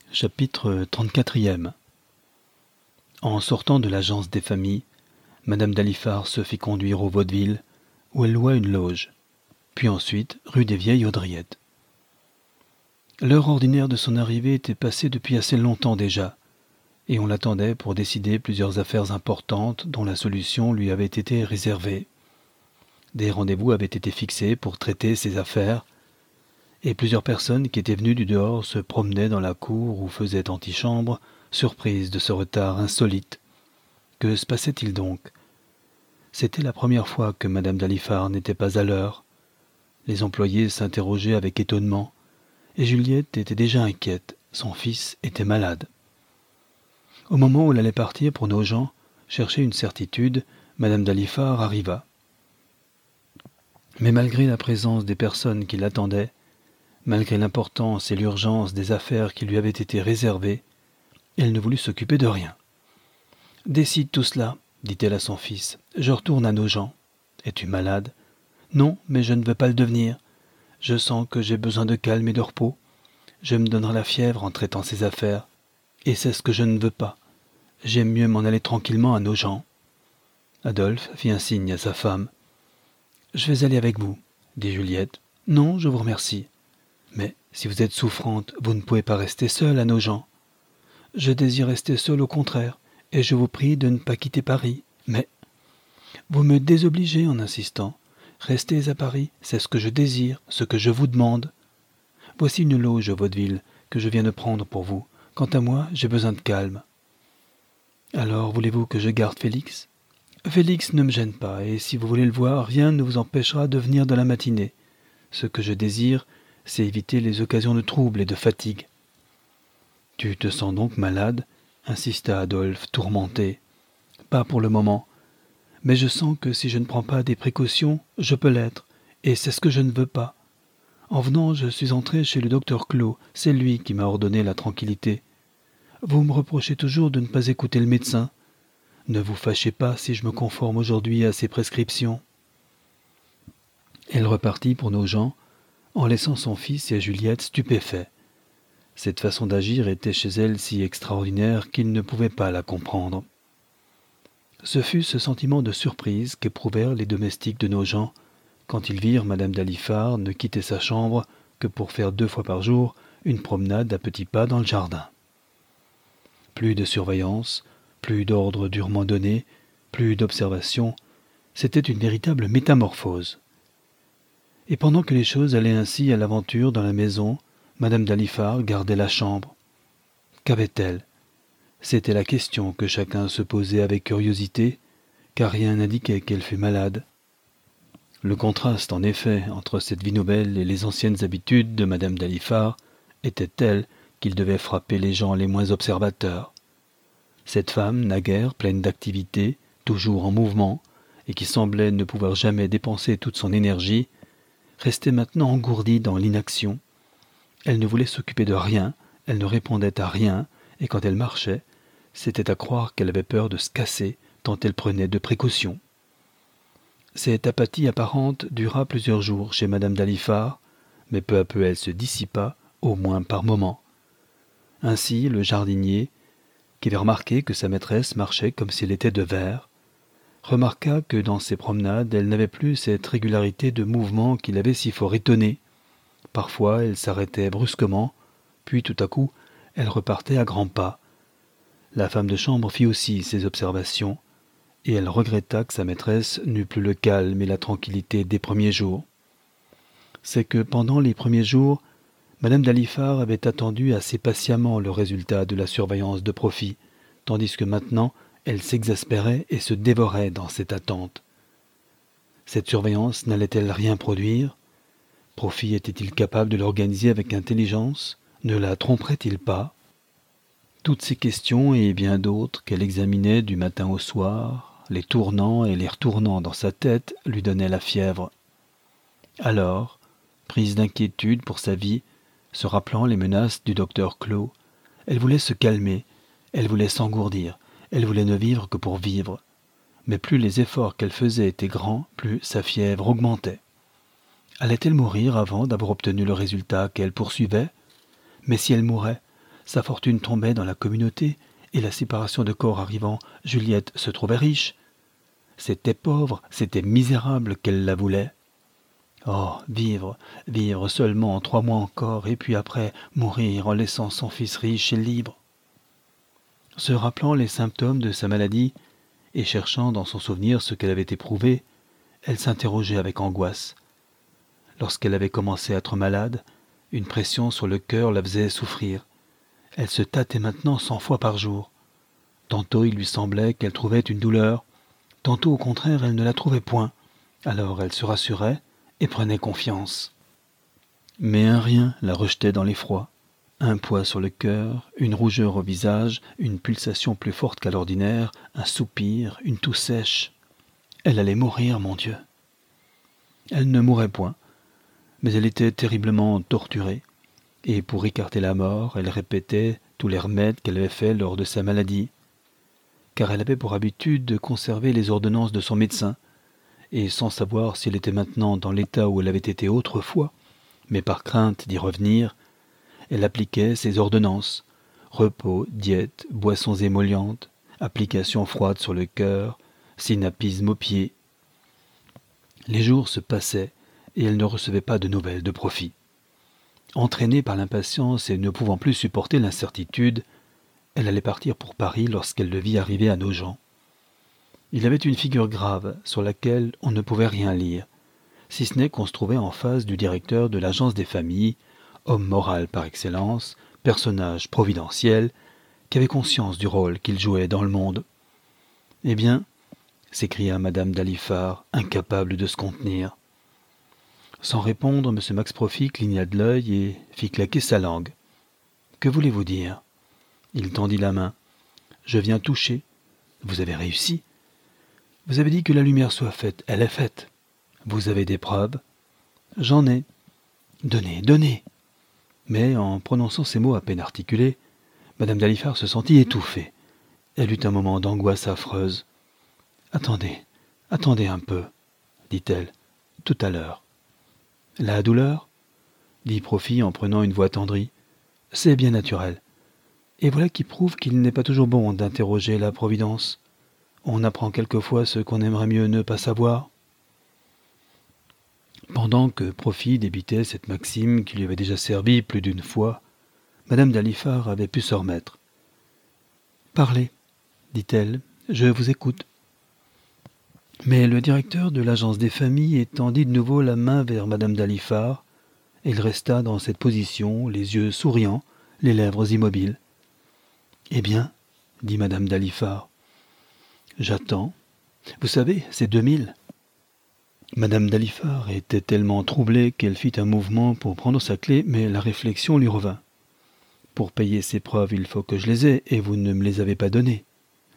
Chapitre 34e. En sortant de l'agence des familles, Madame d'Alifard se fit conduire au vaudeville, où elle loua une loge, puis ensuite rue des Vieilles Haudriettes. L'heure ordinaire de son arrivée était passée depuis assez longtemps déjà, et on l'attendait pour décider plusieurs affaires importantes dont la solution lui avait été réservée. Des rendez-vous avaient été fixés pour traiter ces affaires, et plusieurs personnes qui étaient venues du dehors se promenaient dans la cour ou faisaient antichambre, surprises de ce retard insolite. Que se passait-il donc? C'était la première fois que Madame d'Alifard n'était pas à l'heure. Les employés s'interrogeaient avec étonnement, et Juliette était déjà inquiète, son fils était malade. Au moment où elle allait partir pour Nogent, chercher une certitude, Madame d'Alifard arriva. Mais malgré la présence des personnes qui l'attendaient, malgré l'importance et l'urgence des affaires qui lui avaient été réservées, elle ne voulut s'occuper de rien. « Décide tout cela, dit-elle à son fils. Je retourne à Nogent. Es-tu malade? Non, mais je ne veux pas le devenir. Je sens que j'ai besoin de calme et de repos. Je me donnerai la fièvre en traitant ces affaires. Et c'est ce que je ne veux pas. J'aime mieux m'en aller tranquillement à Nogent. Adolphe fit un signe à sa femme. « Je vais aller avec vous, dit Juliette. Non, je vous remercie. Mais si vous êtes souffrante, vous ne pouvez pas rester seule à Nogent. Je désire rester seule au contraire, et je vous prie de ne pas quitter Paris. Mais vous me désobligez en insistant. Restez à Paris, c'est ce que je désire, ce que je vous demande. Voici une loge au vaudeville que je viens de prendre pour vous. Quant à moi, j'ai besoin de calme. Alors, voulez-vous que je garde Félix? Félix ne me gêne pas, et si vous voulez le voir, rien ne vous empêchera de venir dans la matinée. Ce que je désire, c'est éviter les occasions de trouble et de fatigue. « Tu te sens donc malade ?» insista Adolphe, tourmenté. « Pas pour le moment. Mais je sens que si je ne prends pas des précautions, je peux l'être, et c'est ce que je ne veux pas. En venant, je suis entré chez le docteur Clos, c'est lui qui m'a ordonné la tranquillité. Vous me reprochez toujours de ne pas écouter le médecin. Ne vous fâchez pas si je me conforme aujourd'hui à ses prescriptions. » Elle repartit pour Nogent, en laissant son fils et Juliette stupéfaits. Cette façon d'agir était chez elle si extraordinaire qu'ils ne pouvaient pas la comprendre. Ce fut ce sentiment de surprise qu'éprouvèrent les domestiques de Nogent quand ils virent Madame d'Alifard ne quitter sa chambre que pour faire 2 fois par jour une promenade à petits pas dans le jardin. Plus de surveillance, plus d'ordre durement donné, plus d'observation, c'était une véritable métamorphose. Et pendant que les choses allaient ainsi à l'aventure dans la maison, Madame d'Alifard gardait la chambre. Qu'avait-elle? C'était la question que chacun se posait avec curiosité, car rien n'indiquait qu'elle fût malade. Le contraste, en effet, entre cette vie nouvelle et les anciennes habitudes de Madame d'Alifard était tel qu'il devait frapper les gens les moins observateurs. Cette femme, naguère pleine d'activité, toujours en mouvement, et qui semblait ne pouvoir jamais dépenser toute son énergie, restait maintenant engourdie dans l'inaction. Elle ne voulait s'occuper de rien, elle ne répondait à rien, et quand elle marchait, c'était à croire qu'elle avait peur de se casser, tant elle prenait de précautions. Cette apathie apparente dura plusieurs jours chez Madame d'Alifard, mais peu à peu elle se dissipa, au moins par moments. Ainsi, le jardinier, qui avait remarqué que sa maîtresse marchait comme si elle était de verre, remarqua que dans ses promenades, elle n'avait plus cette régularité de mouvement qui l'avait si fort étonné. Parfois, elle s'arrêtait brusquement, puis tout à coup, elle repartait à grands pas. La femme de chambre fit aussi ses observations, et elle regretta que sa maîtresse n'eût plus le calme et la tranquillité des premiers jours. C'est que pendant les premiers jours, Madame d'Alifard avait attendu assez patiemment le résultat de la surveillance de profit, tandis que maintenant, elle s'exaspérait et se dévorait dans cette attente. Cette surveillance n'allait-elle rien produire? Profit était-il capable de l'organiser avec intelligence? Ne la tromperait-il pas? Toutes ces questions et bien d'autres qu'elle examinait du matin au soir, les tournant et les retournant dans sa tête, lui donnaient la fièvre. Alors, prise d'inquiétude pour sa vie, se rappelant les menaces du docteur Clos, elle voulait se calmer, elle voulait s'engourdir, elle voulait ne vivre que pour vivre. Mais plus les efforts qu'elle faisait étaient grands, plus sa fièvre augmentait. Allait-elle mourir avant d'avoir obtenu le résultat qu'elle poursuivait? Mais si elle mourait, sa fortune tombait dans la communauté, et la séparation de corps arrivant, Juliette se trouvait riche. C'était pauvre, c'était misérable qu'elle la voulait. Oh, vivre, vivre seulement 3 mois encore, et puis après mourir en laissant son fils riche et libre. Se rappelant les symptômes de sa maladie, et cherchant dans son souvenir ce qu'elle avait éprouvé, elle s'interrogeait avec angoisse. Lorsqu'elle avait commencé à être malade, une pression sur le cœur la faisait souffrir. Elle se tâtait maintenant 100 fois par jour. Tantôt il lui semblait qu'elle trouvait une douleur, tantôt au contraire elle ne la trouvait point. Alors elle se rassurait et prenait confiance. Mais un rien la rejetait dans l'effroi. Un poids sur le cœur, une rougeur au visage, une pulsation plus forte qu'à l'ordinaire, un soupir, une toux sèche. Elle allait mourir, mon Dieu. Elle ne mourait point, mais elle était terriblement torturée, et pour écarter la mort, elle répétait tous les remèdes qu'elle avait faits lors de sa maladie, car elle avait pour habitude de conserver les ordonnances de son médecin, et sans savoir si elle était maintenant dans l'état où elle avait été autrefois, mais par crainte d'y revenir, elle appliquait ses ordonnances, repos, diète, boissons émollientes, applications froides sur le cœur, synapisme aux pieds. Les jours se passaient, et elle ne recevait pas de nouvelles de Profit. Entraînée par l'impatience et ne pouvant plus supporter l'incertitude, elle allait partir pour Paris lorsqu'elle le vit arriver à Nogent. Il avait une figure grave sur laquelle on ne pouvait rien lire, si ce n'est qu'on se trouvait en face du directeur de l'agence des familles, homme moral par excellence, personnage providentiel, qui avait conscience du rôle qu'il jouait dans le monde. « Eh bien » s'écria madame d'Alifard, incapable de se contenir. Sans répondre, M. Max Profit cligna de l'œil et fit claquer sa langue. « Que voulez-vous dire » Il tendit la main. « Je viens toucher. Vous avez réussi. Vous avez dit que la lumière soit faite. Elle est faite. Vous avez des preuves. J'en ai. Donnez, donnez. » Mais en prononçant ces mots à peine articulés, madame d'Alifard se sentit étouffée. Elle eut un moment d'angoisse affreuse. « Attendez, attendez un peu, dit-elle, tout à l'heure. »« La douleur ?» dit Profit en prenant une voix tendrie. « C'est bien naturel. Et voilà qui prouve qu'il n'est pas toujours bon d'interroger la Providence. On apprend quelquefois ce qu'on aimerait mieux ne pas savoir. » Pendant que Profit débitait cette maxime qui lui avait déjà servi plus d'une fois, madame d'Alifard avait pu se remettre. « Parlez, dit-elle, je vous écoute. » Mais le directeur de l'agence des familles étendit de nouveau la main vers madame d'Alifard, et il resta dans cette position, les yeux souriants, les lèvres immobiles. « Eh bien, dit madame d'Alifard. « J'attends. Vous savez, c'est 2000. » Madame d'Alifard était tellement troublée qu'elle fit un mouvement pour prendre sa clé, mais la réflexion lui revint. « Pour payer ces preuves, il faut que je les ai, et vous ne me les avez pas données. »« Pardon ?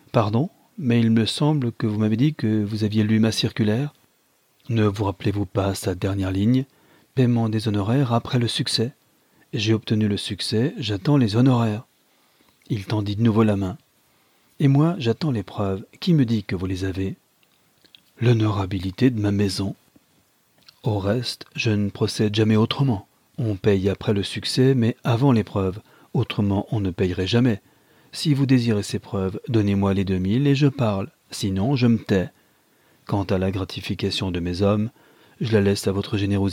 Mais il me semble que vous m'avez dit que vous aviez lu ma circulaire. Ne vous rappelez-vous pas sa dernière ligne ? Paiement des honoraires après le succès. J'ai obtenu le succès, j'attends les honoraires. » Il tendit de nouveau la main. « Et moi, j'attends les preuves. Qui me dit que vous les avez ? » « L'honorabilité de ma maison. Au reste, je ne procède jamais autrement. On paye après le succès, mais avant l'épreuve. Autrement, on ne payerait jamais. Si vous désirez ces preuves, donnez-moi les 2000 et je parle. Sinon, je me tais. Quant à la gratification de mes hommes, je la laisse à votre générosité. »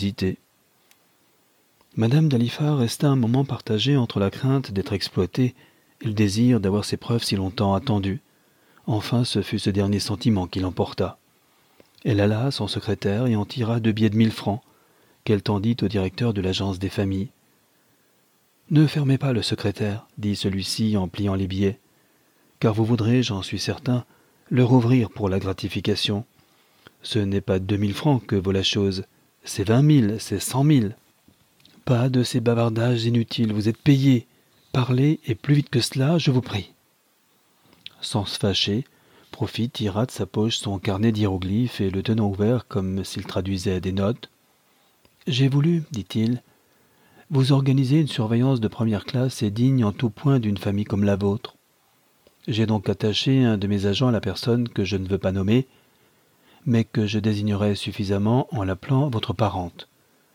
Madame d'Alifard resta un moment partagée entre la crainte d'être exploitée et le désir d'avoir ces preuves si longtemps attendues. Enfin, ce fut ce dernier sentiment qui l'emporta. Elle alla à son secrétaire et en tira 2 billets de 1000 francs, qu'elle tendit au directeur de l'agence des familles. « Ne fermez pas le secrétaire, dit celui-ci en pliant les billets, car vous voudrez, j'en suis certain, le rouvrir pour la gratification. Ce n'est pas 2000 francs que vaut la chose, c'est 20 000, c'est 100 000. Pas de ces bavardages inutiles, vous êtes payé. Parlez, et plus vite que cela, je vous prie. » Sans se fâcher, Profit tira de sa poche son carnet d'hiéroglyphes et le tenant ouvert comme s'il traduisait des notes. « J'ai voulu, dit-il, vous organiser une surveillance de première classe et digne en tout point d'une famille comme la vôtre. J'ai donc attaché un de mes agents à la personne que je ne veux pas nommer, mais que je désignerai suffisamment en l'appelant votre parente.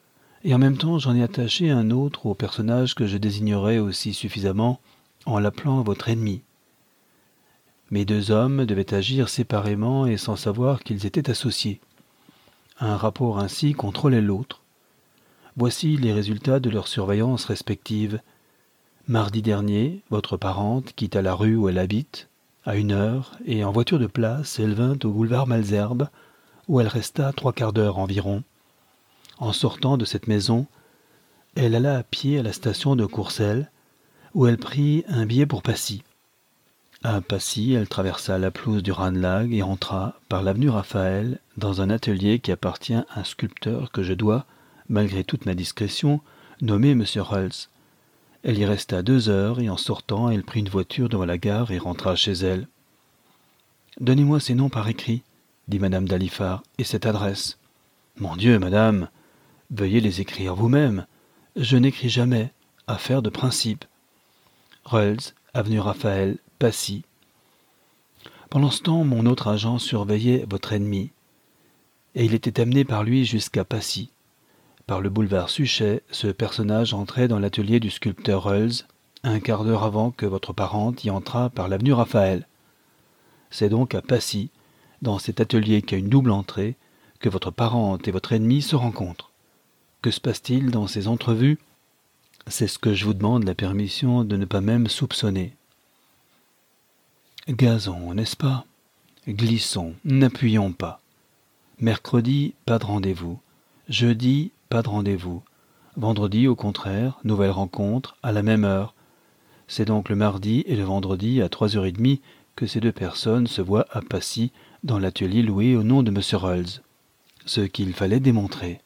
et en même temps j'en ai attaché un autre au personnage que je désignerai aussi suffisamment en l'appelant votre ennemi. Mes deux hommes devaient agir séparément et sans savoir qu'ils étaient associés. Un rapport ainsi contrôlait l'autre. Voici les résultats de leur surveillance respective. Mardi dernier, votre parente quitta la rue où elle habite, à 1 heure, et en voiture de place, elle vint au boulevard Malesherbes, où elle resta 3/4 d'heure environ. En sortant de cette maison, elle alla à pied à la station de Courcelles, où elle prit un billet pour Passy. À Passy, elle traversa la pelouse du Ranelagh et entra, par l'avenue Raphaël, dans un atelier qui appartient à un sculpteur que je dois, malgré toute ma discrétion, nommer M. Rolls. Elle y resta 2 heures et en sortant, elle prit une voiture devant la gare et rentra chez elle. « Donnez-moi ces noms par écrit, » dit Madame d'Alifard, « et cette adresse. »« Mon Dieu, madame, veuillez les écrire vous-même. Je n'écris jamais. Affaire de principe. Rolls, avenue Raphaël, Passy. » Pendant ce temps, mon autre agent surveillait votre ennemi, et il était amené par lui jusqu'à Passy. Par le boulevard Suchet, ce personnage entrait dans l'atelier du sculpteur Rolls, 1/4 d'heure avant que votre parente y entrât par l'avenue Raphaël. C'est donc à Passy, dans cet atelier qui a une double entrée, que votre parente et votre ennemi se rencontrent. Que se passe-t-il dans ces entrevues ? C'est ce que je vous demande la permission de ne pas même soupçonner. Gazons, n'est-ce pas ? Glissons, n'appuyons pas. Mercredi, pas de rendez-vous. Jeudi, pas de rendez-vous. Vendredi, au contraire, nouvelle rencontre, à la même heure. C'est donc le mardi et le vendredi à 3h30 que ces deux personnes se voient à Passy dans l'atelier loué au nom de M. Rolls. Ce qu'il fallait démontrer.